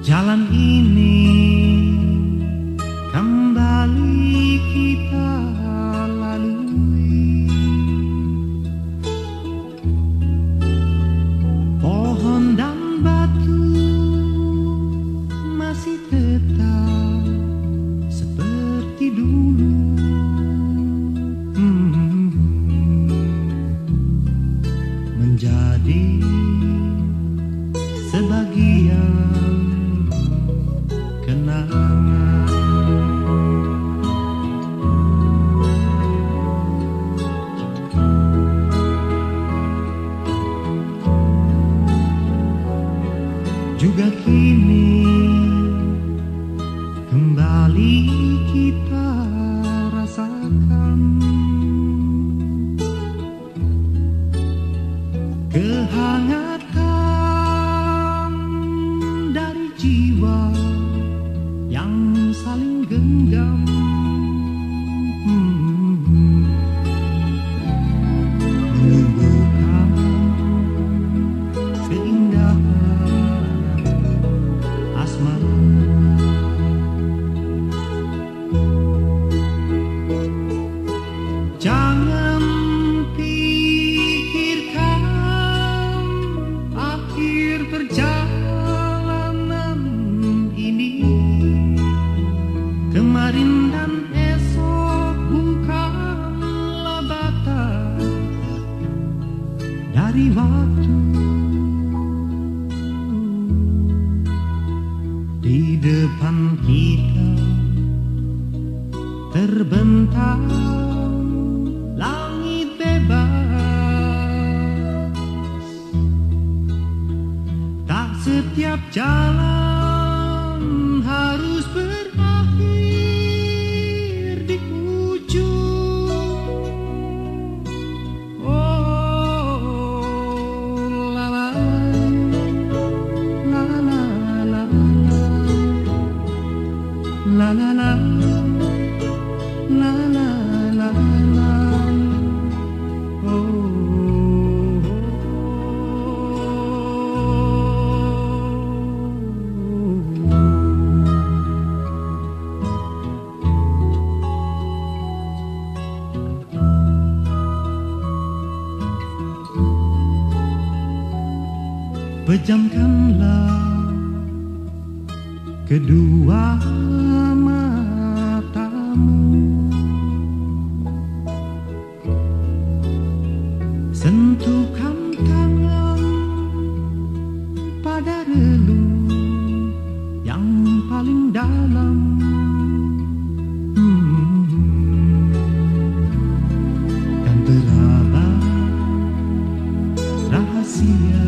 Jalan ini kembali kita lalui. Pohon dan batu masih tetap seperti dulu. Menjadi sebagian kenangan. Juga kini kembali kita rasakan kehangatan dari jiwa yang saling genggam. Menumbuhkan keindahan asmara. Jangan pikirkan akhir perjalanan ini. Kemarin dan esok bukanlah batas dari waktu. Di depan kita terbentang langit bebas. Tak setiap jalan harus berakhir di ujung. Oh, la la la la la la la la la la la la. Oh. Pejamkanlah kedua matamu, sentuhkan tangan pada relung yang paling dalam. Dan teraba rahasia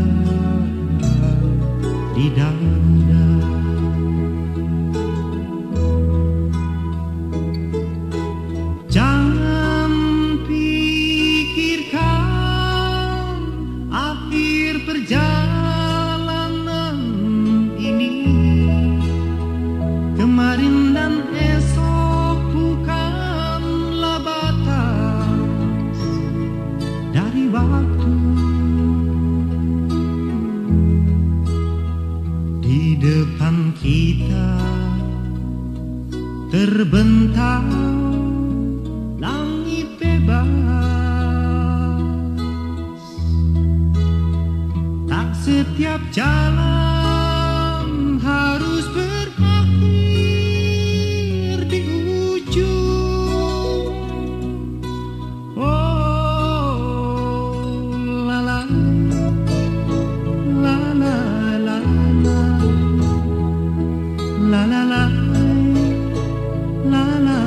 di dada. Jangan pikirkan akhir perjalanan ini. Kemarin dan esok bukanlah batas dari waktu. Di depan kita terbentang langit bebas. Tak setiap jalan harus berakhir di ujung. Oh, la la la la la la la la la la la.